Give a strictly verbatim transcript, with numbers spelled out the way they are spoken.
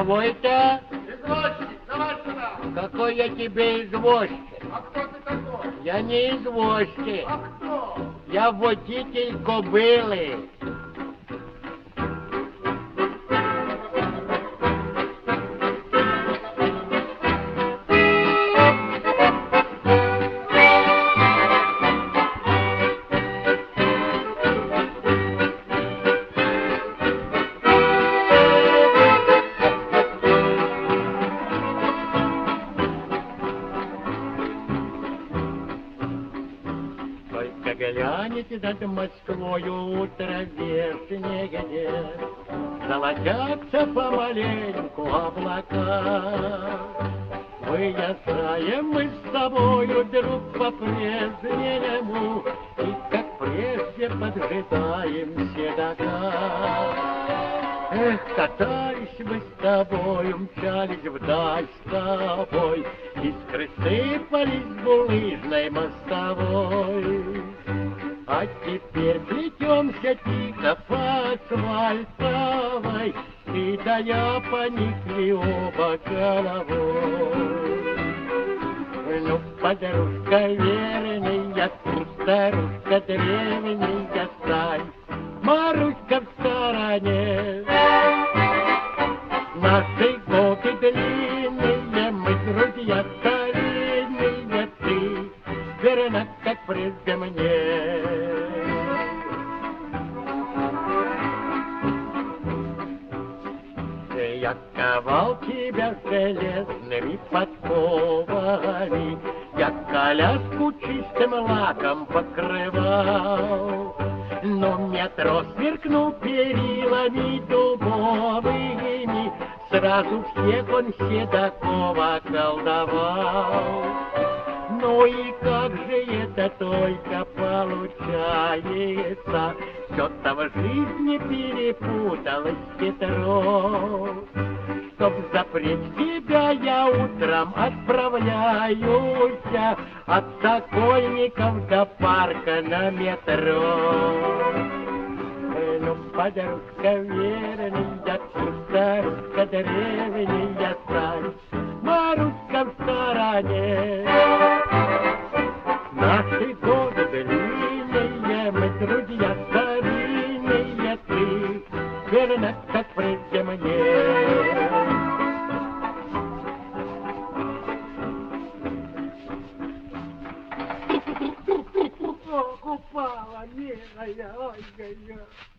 Кого это? Извозчик, давай сюда. Какой я тебе извозчик? А кто ты такой? Я не извозчик. А кто? Я водитель кобылы. Только глянете над Москвою утро вешнее, золотятся помаленьку облака. Выезжаем мы с тобою, друг, по-прежнему, и как прежде поджидаем седока. Эх, катались мы с тобою, мчались вдаль с тобой, искры сыпались булыжной мостовой. А теперь плетемся тихо по асфальтовой, ты да я поникли оба головой. Ну, подружка верная, старушка древняя, стань, Маруська в стороне. Наши годы длинные, мы друзья старинные, ты верна, как прежде мне. Я ковал тебя железными подковами, я коляску чистым лаком покрывал. Но метро сверкнул перилами дубовыми, сразу всех он седаков околдовал. Ну и как же это только получается, все-то в жизни перепуталось хитро. Чтоб запреть тебя, я утром отправляюсь от Сокольников до парка на метро. Ну, подружка верная, старушка древняя, стань, Маруська в стороне. Наши годы длинные, мы друзья старинные, ты верна, как прежде мне. Упала, милая, ой-ой-ой.